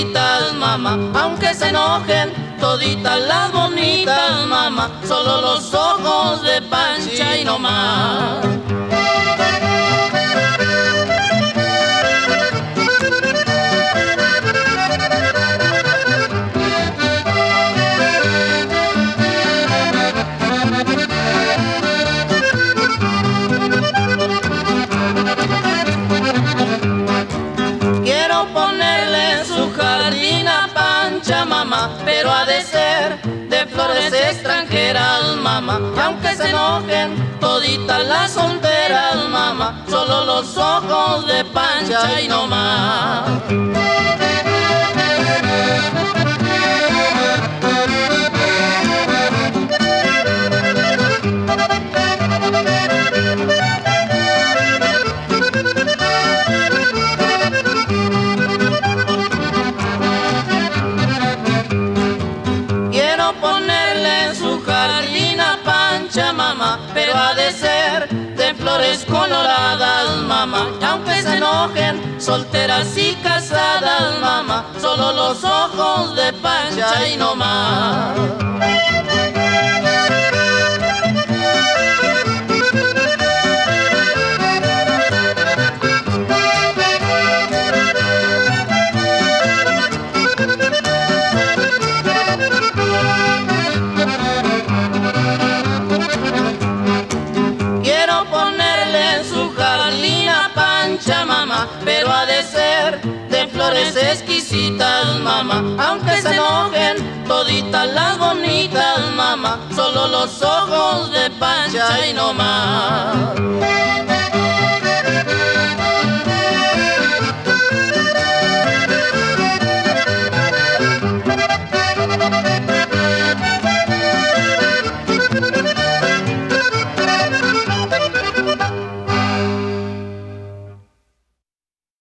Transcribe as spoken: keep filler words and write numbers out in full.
exquisitas, mamá, aunque se enojen toditas las bonitas, mamá, solo los ojos de Pancha y no más. Quiero ponerle en su jardín a Pancha, mamá, pero ha de ser de flores extranjeras, mamá. Y aunque se enojen toditas las solteras, mamá, solo los ojos de Pancha y no más. Quiero ponerle en su jardín a Pancha, mamá, pero ha de ser de flores coloradas, mamá. Y aunque se enojen solteras y casadas, mamá, solo los ojos de Pancha y no más. Quiero ponerle en su jardín a Pancha, mamá, pero ha de ser de flores exquisitas, mamá, aunque se enojen toditas las bonitas, mamá, solo los ojos de Pancha y no más.